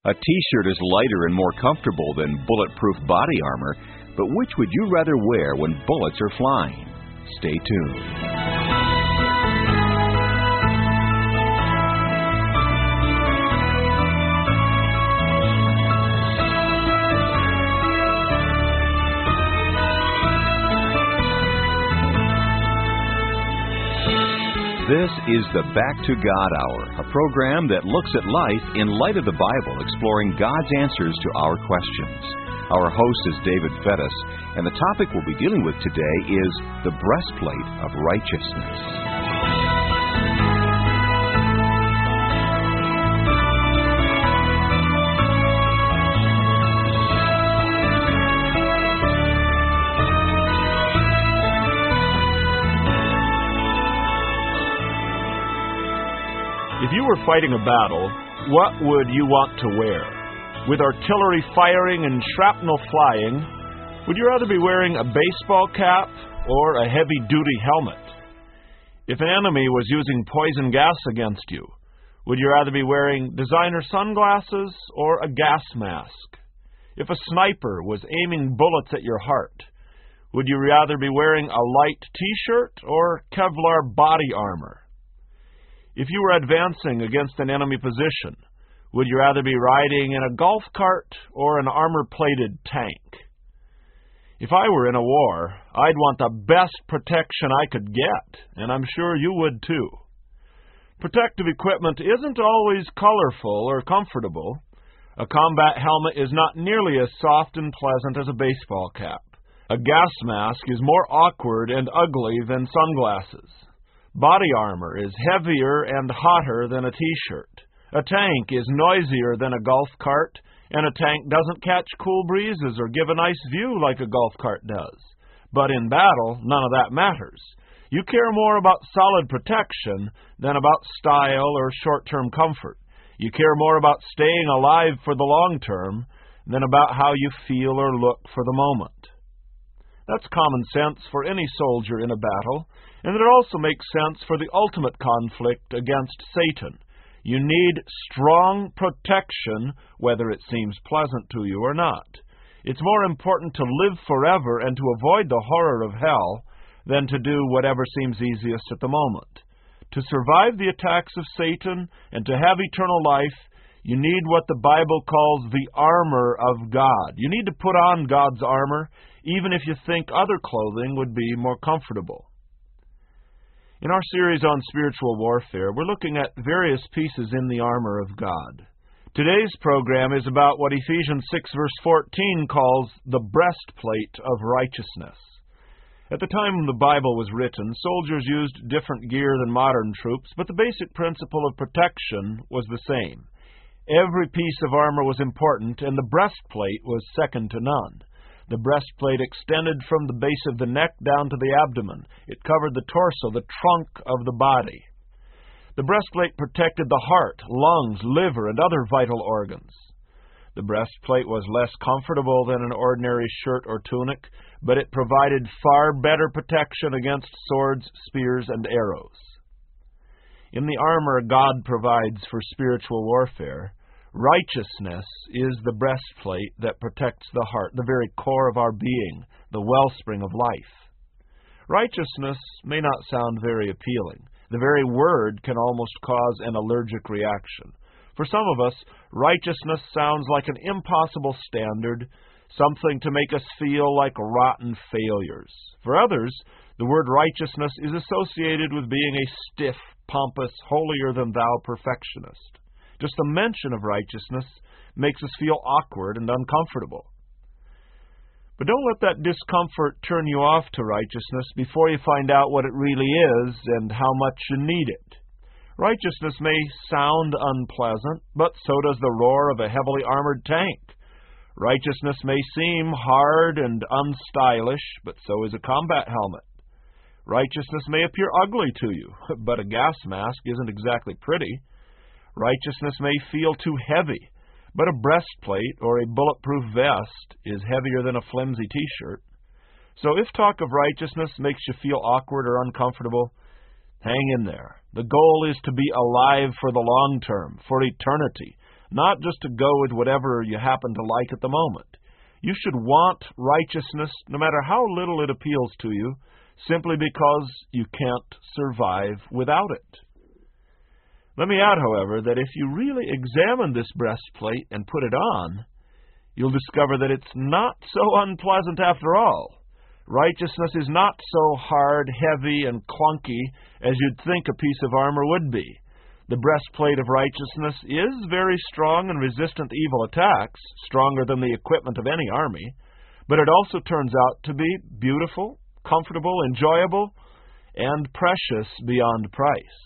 A t-shirt is lighter and more comfortable than bulletproof body armor, but which would you rather wear when bullets are flying? Stay tuned. This is the Back to God Hour, a program that looks at life in light of the Bible, exploring God's answers to our questions. Our host is David Fettis, and the topic we'll be dealing with today is the breastplate of righteousness. If you were fighting a battle, what would you want to wear? With artillery firing and shrapnel flying, would you rather be wearing a baseball cap or a heavy-duty helmet? If an enemy was using poison gas against you, would you rather be wearing designer sunglasses or a gas mask? If a sniper was aiming bullets at your heart, would you rather be wearing a light T-shirt or Kevlar body armor? If you were advancing against an enemy position, would you rather be riding in a golf cart or an armor-plated tank? If I were in a war, I'd want the best protection I could get, and I'm sure you would too. Protective equipment isn't always colorful or comfortable. A combat helmet is not nearly as soft and pleasant as a baseball cap. A gas mask is more awkward and ugly than sunglasses. Body armor is heavier and hotter than a T-shirt. A tank is noisier than a golf cart, and a tank doesn't catch cool breezes or give a nice view like a golf cart does. But in battle, none of that matters. You care more about solid protection than about style or short-term comfort. You care more about staying alive for the long term than about how you feel or look for the moment. That's common sense for any soldier in a battle, and it also makes sense for the ultimate conflict against Satan. You need strong protection, whether it seems pleasant to you or not. It's more important to live forever and to avoid the horror of hell than to do whatever seems easiest at the moment. To survive the attacks of Satan and to have eternal life, you need what the Bible calls the armor of God. You need to put on God's armor, even if you think other clothing would be more comfortable. In our series on spiritual warfare, we're looking at various pieces in the armor of God. Today's program is about what Ephesians 6 verse 14 calls the breastplate of righteousness. At the time the Bible was written, soldiers used different gear than modern troops, but the basic principle of protection was the same. Every piece of armor was important, and the breastplate was second to none. The breastplate extended from the base of the neck down to the abdomen. It covered the torso, the trunk of the body. The breastplate protected the heart, lungs, liver, and other vital organs. The breastplate was less comfortable than an ordinary shirt or tunic, but it provided far better protection against swords, spears, and arrows. In the armor God provides for spiritual warfare, righteousness is the breastplate that protects the heart, the very core of our being, the wellspring of life. Righteousness may not sound very appealing. The very word can almost cause an allergic reaction. For some of us, righteousness sounds like an impossible standard, something to make us feel like rotten failures. For others, the word righteousness is associated with being a stiff, pompous, holier-than-thou perfectionist. Just the mention of righteousness makes us feel awkward and uncomfortable. But don't let that discomfort turn you off to righteousness before you find out what it really is and how much you need it. Righteousness may sound unpleasant, but so does the roar of a heavily armored tank. Righteousness may seem hard and unstylish, but so is a combat helmet. Righteousness may appear ugly to you, but a gas mask isn't exactly pretty. Righteousness may feel too heavy, but a breastplate or a bulletproof vest is heavier than a flimsy T-shirt. So if talk of righteousness makes you feel awkward or uncomfortable, hang in there. The goal is to be alive for the long term, for eternity, not just to go with whatever you happen to like at the moment. You should want righteousness no matter how little it appeals to you, simply because you can't survive without it. Let me add, however, that if you really examine this breastplate and put it on, you'll discover that it's not so unpleasant after all. Righteousness is not so hard, heavy, and clunky as you'd think a piece of armor would be. The breastplate of righteousness is very strong and resistant to evil attacks, stronger than the equipment of any army, but it also turns out to be beautiful, comfortable, enjoyable, and precious beyond price.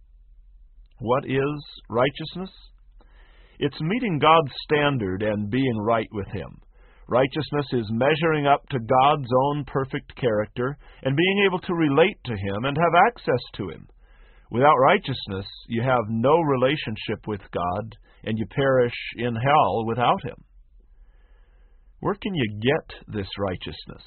What is righteousness? It's meeting God's standard and being right with Him. Righteousness is measuring up to God's own perfect character and being able to relate to Him and have access to Him. Without righteousness, you have no relationship with God, and you perish in hell without Him. Where can you get this righteousness?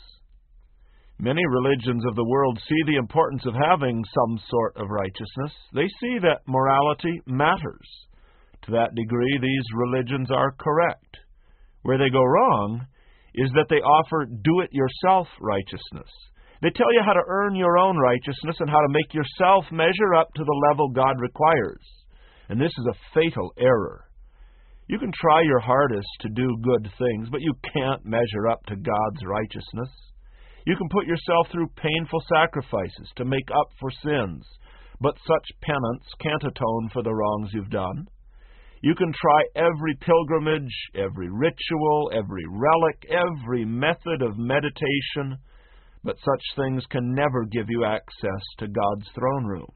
Many religions of the world see the importance of having some sort of righteousness. They see that morality matters. To that degree, these religions are correct. Where they go wrong is that they offer do-it-yourself righteousness. They tell you how to earn your own righteousness and how to make yourself measure up to the level God requires. And this is a fatal error. You can try your hardest to do good things, but you can't measure up to God's righteousness. You can put yourself through painful sacrifices to make up for sins, but such penance can't atone for the wrongs you've done. You can try every pilgrimage, every ritual, every relic, every method of meditation, but such things can never give you access to God's throne room.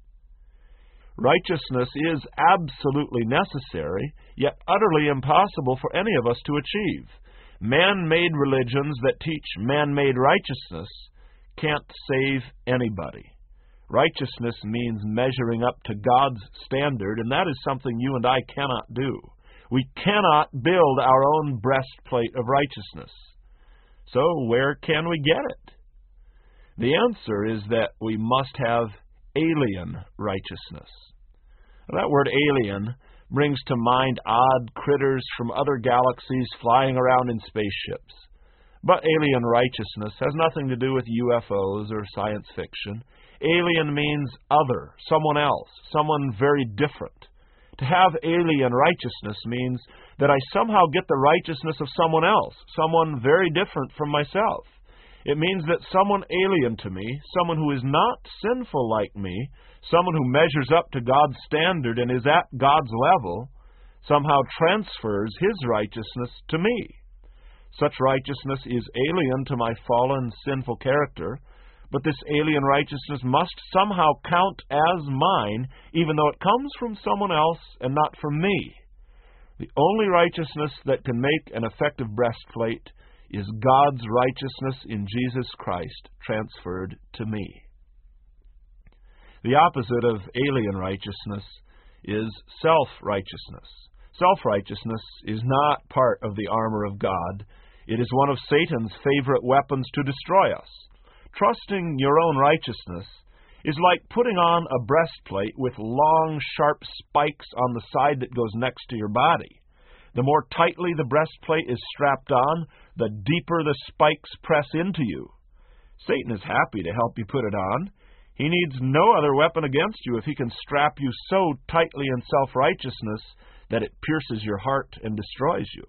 Righteousness is absolutely necessary, yet utterly impossible for any of us to achieve. Man-made religions that teach man-made righteousness can't save anybody. Righteousness means measuring up to God's standard, and that is something you and I cannot do. We cannot build our own breastplate of righteousness. So where can we get it? The answer is that we must have alien righteousness. That word alien brings to mind odd critters from other galaxies flying around in spaceships. But alien righteousness has nothing to do with UFOs or science fiction. Alien means other, someone else, someone very different. To have alien righteousness means that I somehow get the righteousness of someone else, someone very different from myself. It means that someone alien to me, someone who is not sinful like me, someone who measures up to God's standard and is at God's level, somehow transfers His righteousness to me. Such righteousness is alien to my fallen, sinful character, but this alien righteousness must somehow count as mine, even though it comes from someone else and not from me. The only righteousness that can make an effective breastplate is God's righteousness in Jesus Christ transferred to me. The opposite of alien righteousness is self-righteousness. Self-righteousness is not part of the armor of God. It is one of Satan's favorite weapons to destroy us. Trusting your own righteousness is like putting on a breastplate with long, sharp spikes on the side that goes next to your body. The more tightly the breastplate is strapped on, the deeper the spikes press into you. Satan is happy to help you put it on. He needs no other weapon against you if he can strap you so tightly in self-righteousness that it pierces your heart and destroys you.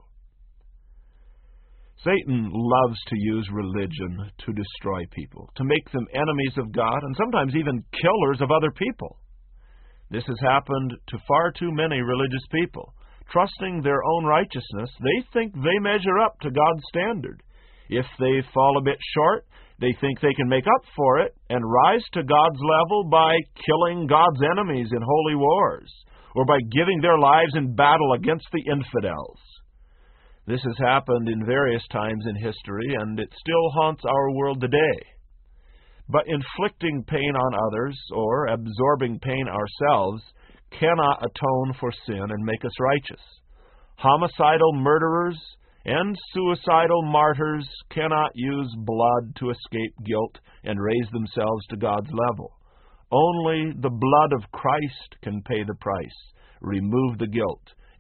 Satan loves to use religion to destroy people, to make them enemies of God, and sometimes even killers of other people. This has happened to far too many religious people. Trusting their own righteousness, they think they measure up to God's standard. If they fall a bit short, they think they can make up for it and rise to God's level by killing God's enemies in holy wars, or by giving their lives in battle against the infidels. This has happened in various times in history, and it still haunts our world today. But inflicting pain on others, or absorbing pain ourselves, cannot atone for sin and make us righteous. Homicidal murderers and suicidal martyrs cannot use blood to escape guilt and raise themselves to God's level. Only the blood of Christ can pay the price, remove the guilt,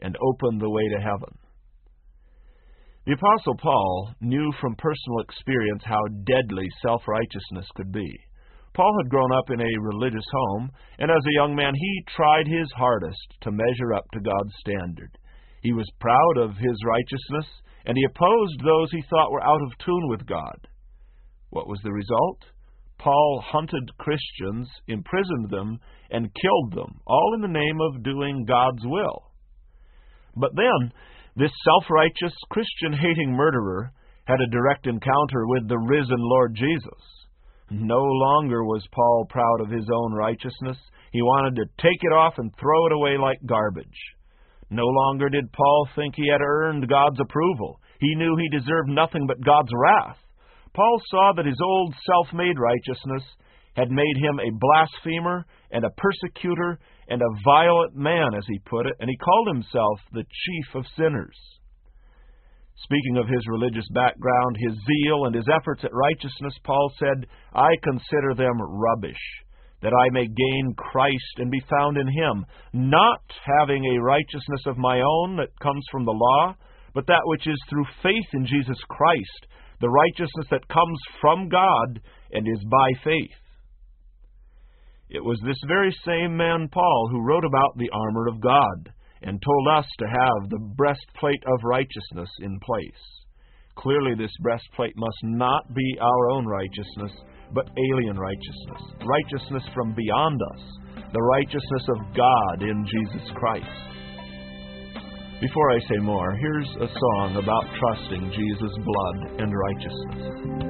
and open the way to heaven. The Apostle Paul knew from personal experience how deadly self-righteousness could be. Paul had grown up in a religious home, and as a young man he tried his hardest to measure up to God's standard. He was proud of his righteousness, and he opposed those he thought were out of tune with God. What was the result? Paul hunted Christians, imprisoned them, and killed them, all in the name of doing God's will. But then, this self-righteous, Christian-hating murderer had a direct encounter with the risen Lord Jesus. No longer was Paul proud of his own righteousness. He wanted to take it off and throw it away like garbage. No longer did Paul think he had earned God's approval. He knew he deserved nothing but God's wrath. Paul saw that his old self-made righteousness had made him a blasphemer and a persecutor and a violent man, as he put it, and he called himself the chief of sinners. Speaking of his religious background, his zeal, and his efforts at righteousness, Paul said, "I consider them rubbish, that I may gain Christ and be found in Him, not having a righteousness of my own that comes from the law, but that which is through faith in Jesus Christ, the righteousness that comes from God and is by faith." It was this very same man, Paul, who wrote about the armor of God and told us to have the breastplate of righteousness in place. Clearly, this breastplate must not be our own righteousness, but alien righteousness, righteousness from beyond us, the righteousness of God in Jesus Christ. Before I say more, here's a song about trusting Jesus' blood and righteousness.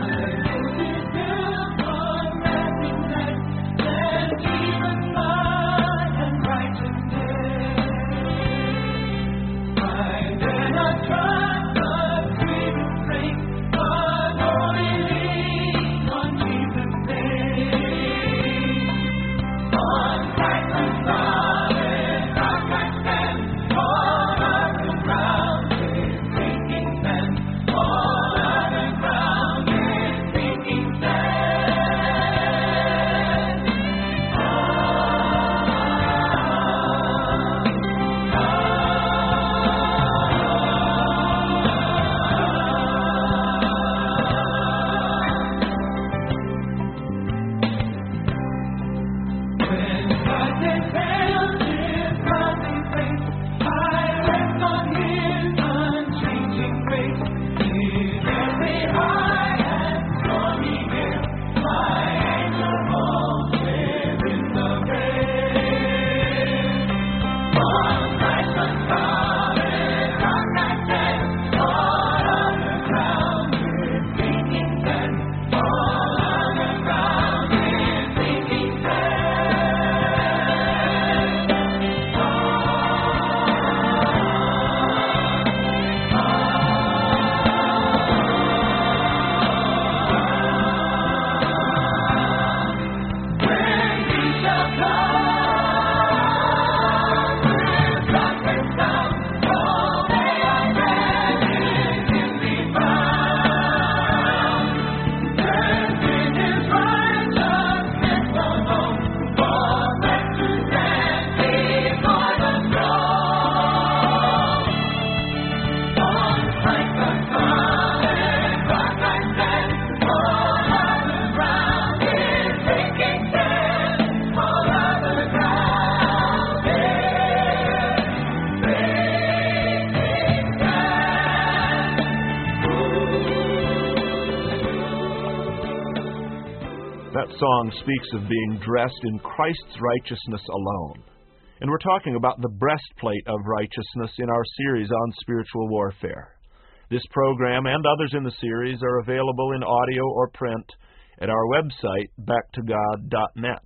That song speaks of being dressed in Christ's righteousness alone. And we're talking about the breastplate of righteousness in our series on spiritual warfare. This program and others in the series are available in audio or print at our website, backtogod.net.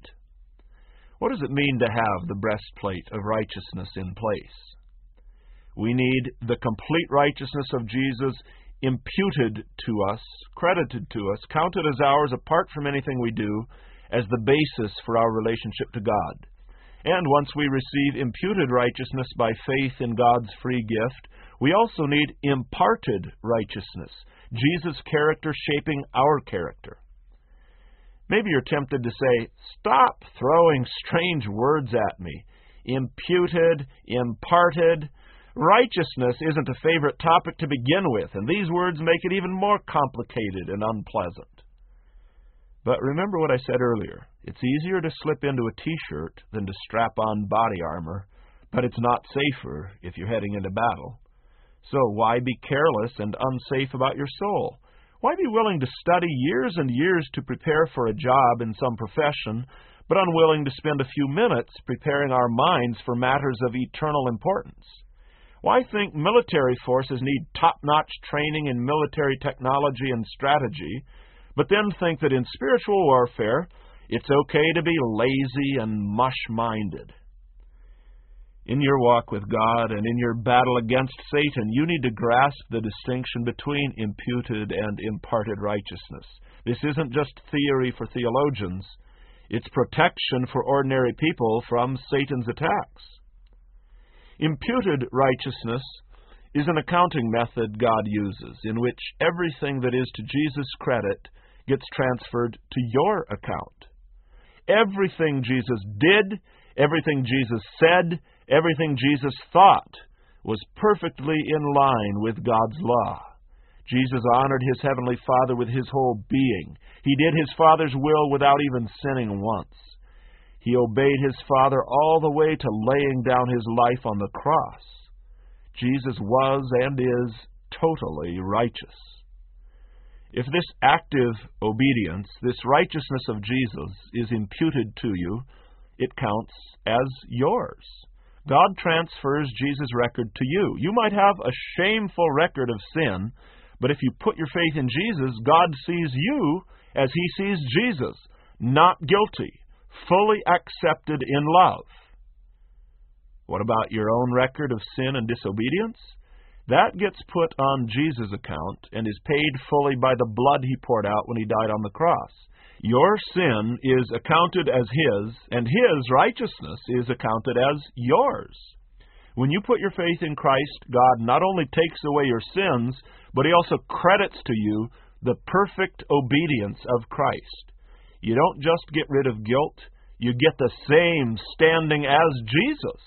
What does it mean to have the breastplate of righteousness in place? We need the complete righteousness of Jesus imputed to us, credited to us, counted as ours apart from anything we do, as the basis for our relationship to God. And once we receive imputed righteousness by faith in God's free gift, we also need imparted righteousness, Jesus' character shaping our character. Maybe you're tempted to say, "Stop throwing strange words at me. Imputed, imparted. Righteousness isn't a favorite topic to begin with, and these words make it even more complicated and unpleasant. But remember what I said earlier. It's easier to slip into a T-shirt than to strap on body armor, but it's not safer if you're heading into battle. So why be careless and unsafe about your soul? Why be willing to study years and years to prepare for a job in some profession, but unwilling to spend a few minutes preparing our minds for matters of eternal importance? Why think military forces need top-notch training in military technology and strategy, but then think that in spiritual warfare, it's okay to be lazy and mush-minded? In your walk with God and in your battle against Satan, you need to grasp the distinction between imputed and imparted righteousness. This isn't just theory for theologians. It's protection for ordinary people from Satan's attacks. Imputed righteousness is an accounting method God uses in which everything that is to Jesus' credit gets transferred to your account. Everything Jesus did, everything Jesus said, everything Jesus thought was perfectly in line with God's law. Jesus honored his heavenly Father with his whole being. He did his Father's will without even sinning once. He obeyed his Father all the way to laying down his life on the cross. Jesus was and is totally righteous. If this active obedience, this righteousness of Jesus, is imputed to you, it counts as yours. God transfers Jesus' record to you. You might have a shameful record of sin, but if you put your faith in Jesus, God sees you as he sees Jesus, not guilty, fully accepted in love. What about your own record of sin and disobedience? That gets put on Jesus' account and is paid fully by the blood he poured out when he died on the cross. Your sin is accounted as his, and his righteousness is accounted as yours. When you put your faith in Christ, God not only takes away your sins, but he also credits to you the perfect obedience of Christ. You don't just get rid of guilt, you get the same standing as Jesus.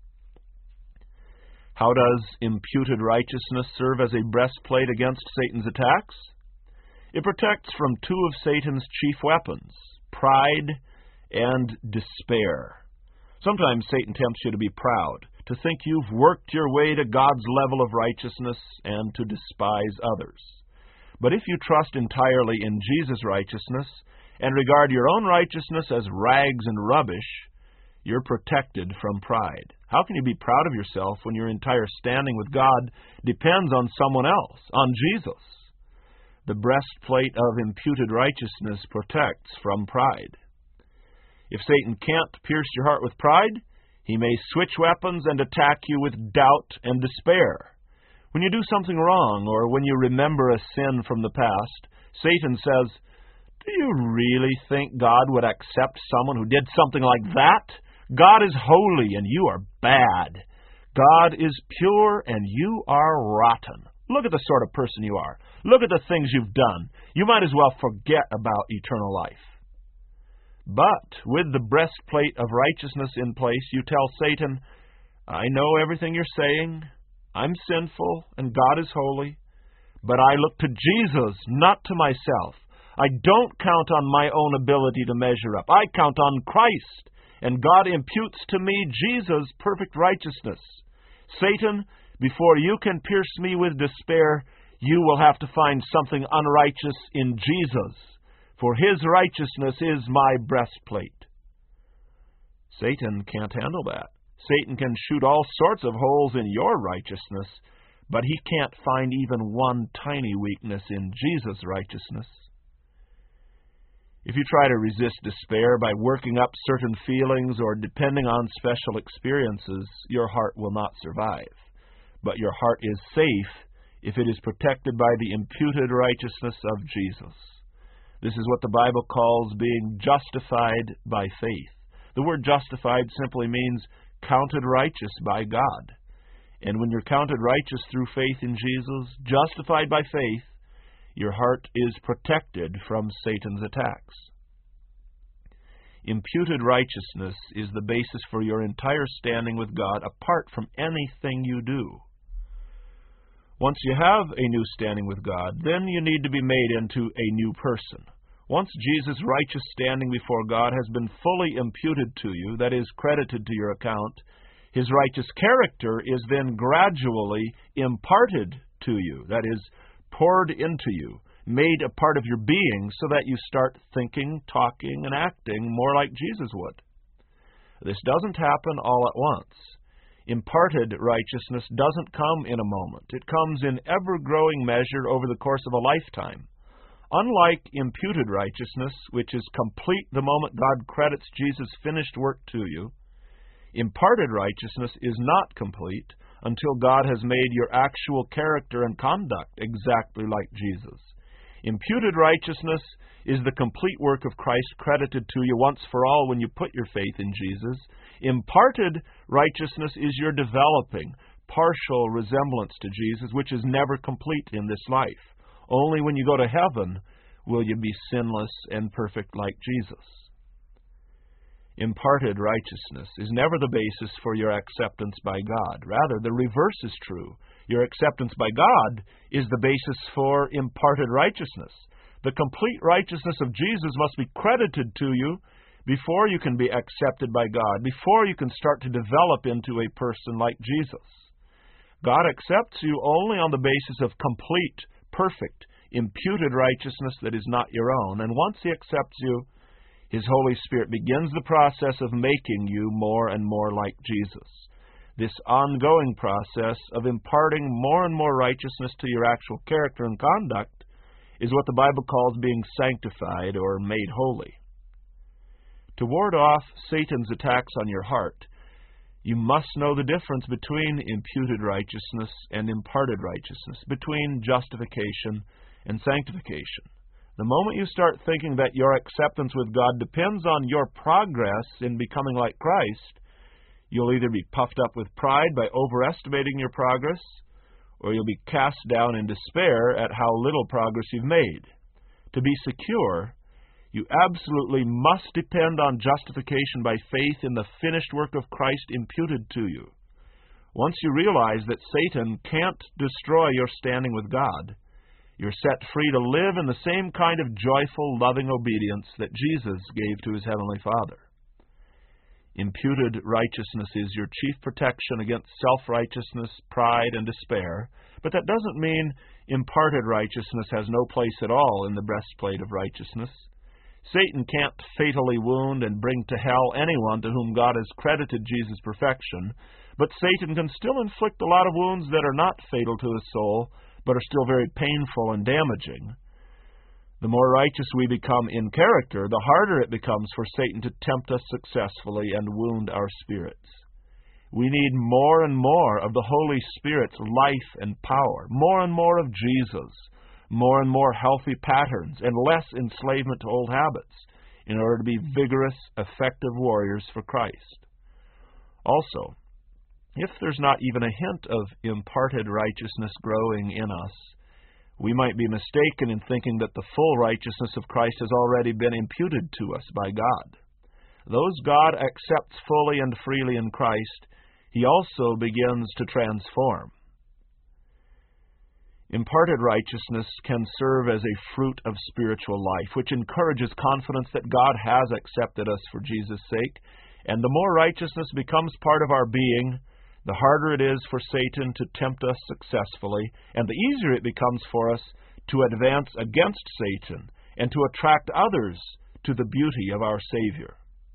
How does imputed righteousness serve as a breastplate against Satan's attacks? It protects from two of Satan's chief weapons, pride and despair. Sometimes Satan tempts you to be proud, to think you've worked your way to God's level of righteousness and to despise others. But if you trust entirely in Jesus' righteousness and regard your own righteousness as rags and rubbish, you're protected from pride. How can you be proud of yourself when your entire standing with God depends on someone else, on Jesus? The breastplate of imputed righteousness protects from pride. If Satan can't pierce your heart with pride, he may switch weapons and attack you with doubt and despair. When you do something wrong, or when you remember a sin from the past, Satan says, "Do you really think God would accept someone who did something like that? God is holy and you are bad. God is pure and you are rotten. Look at the sort of person you are. Look at the things you've done. You might as well forget about eternal life." But with the breastplate of righteousness in place, you tell Satan, "I know everything you're saying. I'm sinful and God is holy. But I look to Jesus, not to myself. I don't count on my own ability to measure up. I count on Christ, and God imputes to me Jesus' perfect righteousness. Satan, before you can pierce me with despair, you will have to find something unrighteous in Jesus, for his righteousness is my breastplate." Satan can't handle that. Satan can shoot all sorts of holes in your righteousness, but he can't find even one tiny weakness in Jesus' righteousness. If you try to resist despair by working up certain feelings or depending on special experiences, your heart will not survive. But your heart is safe if it is protected by the imputed righteousness of Jesus. This is what the Bible calls being justified by faith. The word justified simply means counted righteous by God. And when you're counted righteous through faith in Jesus, justified by faith, your heart is protected from Satan's attacks. Imputed righteousness is the basis for your entire standing with God apart from anything you do. Once you have a new standing with God, then you need to be made into a new person. Once Jesus' righteous standing before God has been fully imputed to you, that is, credited to your account, His righteous character is then gradually imparted to you, that is, poured into you, made a part of your being so that you start thinking, talking, and acting more like Jesus would. This doesn't happen all at once. Imparted righteousness doesn't come in a moment. It comes in ever-growing measure over the course of a lifetime. Unlike imputed righteousness, which is complete the moment God credits Jesus' finished work to you, imparted righteousness is not complete until God has made your actual character and conduct exactly like Jesus. Imputed righteousness is the complete work of Christ credited to you once for all when you put your faith in Jesus. Imparted righteousness is your developing, partial resemblance to Jesus, which is never complete in this life. Only when you go to heaven will you be sinless and perfect like Jesus. Imparted righteousness is never the basis for your acceptance by God. Rather, the reverse is true. Your acceptance by God is the basis for imparted righteousness. The complete righteousness of Jesus must be credited to you before you can be accepted by God, before you can start to develop into a person like Jesus. God accepts you only on the basis of complete, perfect, imputed righteousness that is not your own. And once He accepts you, His Holy Spirit begins the process of making you more and more like Jesus. This ongoing process of imparting more and more righteousness to your actual character and conduct is what the Bible calls being sanctified or made holy. To ward off Satan's attacks on your heart, you must know the difference between imputed righteousness and imparted righteousness, between justification and sanctification. The moment you start thinking that your acceptance with God depends on your progress in becoming like Christ, you'll either be puffed up with pride by overestimating your progress, or you'll be cast down in despair at how little progress you've made. To be secure, you absolutely must depend on justification by faith in the finished work of Christ imputed to you. Once you realize that Satan can't destroy your standing with God, you're set free to live in the same kind of joyful, loving obedience that Jesus gave to His Heavenly Father. Imputed righteousness is your chief protection against self-righteousness, pride, and despair, but that doesn't mean imparted righteousness has no place at all in the breastplate of righteousness. Satan can't fatally wound and bring to hell anyone to whom God has credited Jesus' perfection, but Satan can still inflict a lot of wounds that are not fatal to the soul, but are still very painful and damaging. The more righteous we become in character, the harder it becomes for Satan to tempt us successfully and wound our spirits. We need more and more of the Holy Spirit's life and power, more and more of Jesus, more and more healthy patterns, and less enslavement to old habits in order to be vigorous, effective warriors for Christ. Also, if there's not even a hint of imparted righteousness growing in us, we might be mistaken in thinking that the full righteousness of Christ has already been imputed to us by God. Those God accepts fully and freely in Christ, He also begins to transform. Imparted righteousness can serve as a fruit of spiritual life, which encourages confidence that God has accepted us for Jesus' sake, and the more righteousness becomes part of our being, the harder it is for Satan to tempt us successfully, and the easier it becomes for us to advance against Satan and to attract others to the beauty of our Savior.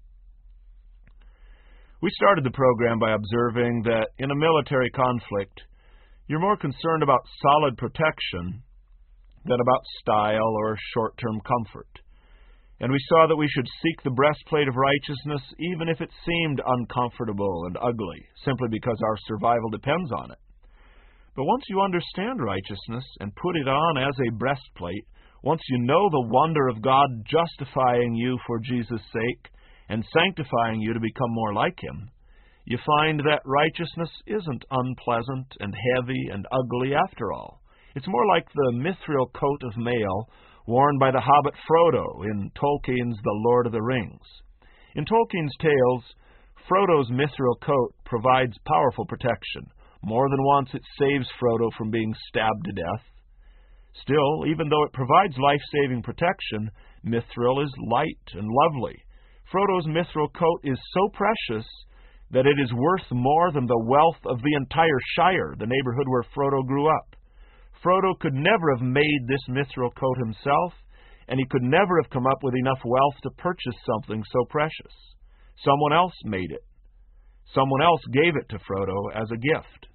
We started the program by observing that in a military conflict, you're more concerned about solid protection than about style or short-term comfort. And we saw that we should seek the breastplate of righteousness even if it seemed uncomfortable and ugly, simply because our survival depends on it. But once you understand righteousness and put it on as a breastplate, once you know the wonder of God justifying you for Jesus' sake and sanctifying you to become more like Him, you find that righteousness isn't unpleasant and heavy and ugly after all. It's more like the mithril coat of mail worn by the hobbit Frodo in Tolkien's The Lord of the Rings. In Tolkien's tales, Frodo's mithril coat provides powerful protection. More than once it saves Frodo from being stabbed to death. Still, even though it provides life-saving protection, mithril is light and lovely. Frodo's mithril coat is so precious that it is worth more than the wealth of the entire Shire, the neighborhood where Frodo grew up. Frodo could never have made this mithril coat himself, and he could never have come up with enough wealth to purchase something so precious. Someone else made it. Someone else gave it to Frodo as a gift.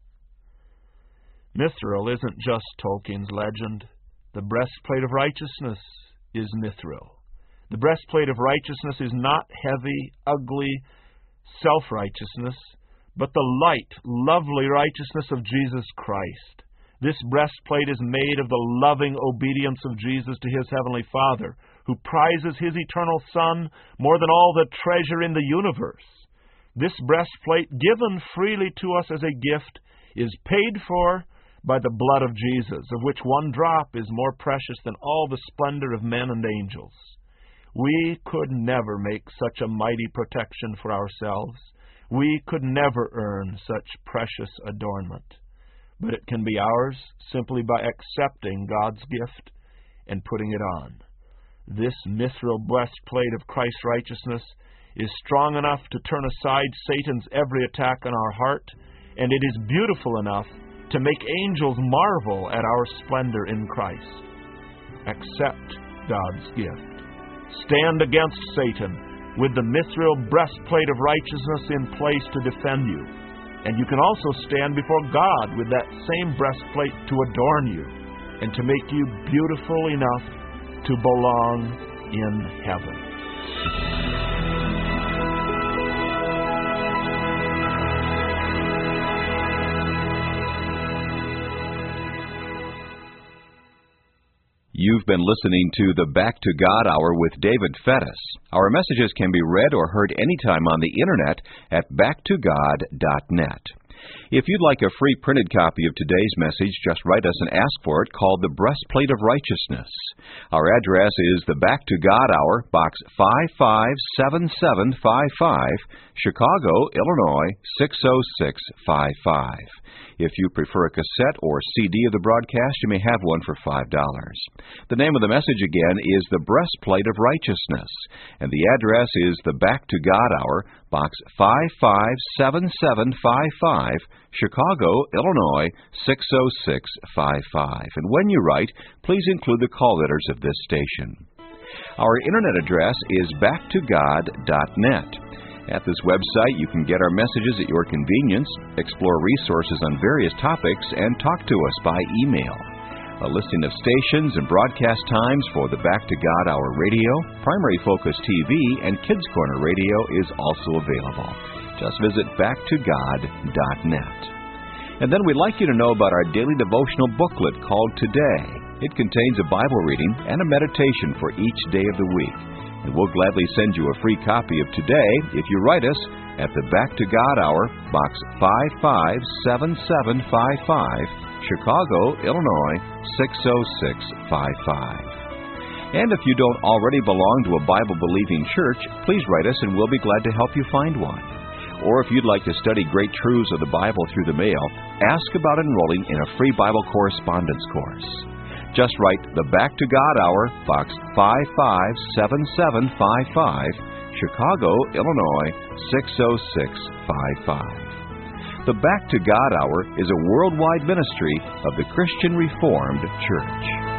Mithril isn't just Tolkien's legend. The breastplate of righteousness is mithril. The breastplate of righteousness is not heavy, ugly self-righteousness, but the light, lovely righteousness of Jesus Christ. This breastplate is made of the loving obedience of Jesus to His Heavenly Father, who prizes His eternal Son more than all the treasure in the universe. This breastplate, given freely to us as a gift, is paid for by the blood of Jesus, of which one drop is more precious than all the splendor of men and angels. We could never make such a mighty protection for ourselves. We could never earn such precious adornment. But it can be ours simply by accepting God's gift and putting it on. This mithril breastplate of Christ's righteousness is strong enough to turn aside Satan's every attack on our heart, and it is beautiful enough to make angels marvel at our splendor in Christ. Accept God's gift. Stand against Satan with the mithril breastplate of righteousness in place to defend you. And you can also stand before God with that same breastplate to adorn you and to make you beautiful enough to belong in heaven. You've been listening to the Back to God Hour with David Fettis. Our messages can be read or heard anytime on the Internet at backtogod.net. If you'd like a free printed copy of today's message, just write us and ask for it, called The Breastplate of Righteousness. Our address is the Back to God Hour, Box 557755, Chicago, Illinois 60655. If you prefer a cassette or CD of the broadcast, you may have one for $5. The name of the message again is The Breastplate of Righteousness, and the address is the Back to God Hour, Box 557755, Chicago, Illinois 60655. And when you write, please include the call letters of this station. Our Internet address is backtogod.net. At this website, you can get our messages at your convenience, explore resources on various topics, and talk to us by email. A listing of stations and broadcast times for the Back to God Hour radio, Primary Focus TV, and Kids Corner radio is also available. Just visit backtogod.net. And then we'd like you to know about our daily devotional booklet called Today. It contains a Bible reading and a meditation for each day of the week. And we'll gladly send you a free copy of Today if you write us at the Back to God Hour, Box 557755, Chicago, Illinois 60655. And if you don't already belong to a Bible-believing church, please write us and we'll be glad to help you find one. Or if you'd like to study great truths of the Bible through the mail, ask about enrolling in a free Bible correspondence course. Just write the Back to God Hour, Box 557755, Chicago, Illinois 60655. The Back to God Hour is a worldwide ministry of the Christian Reformed Church.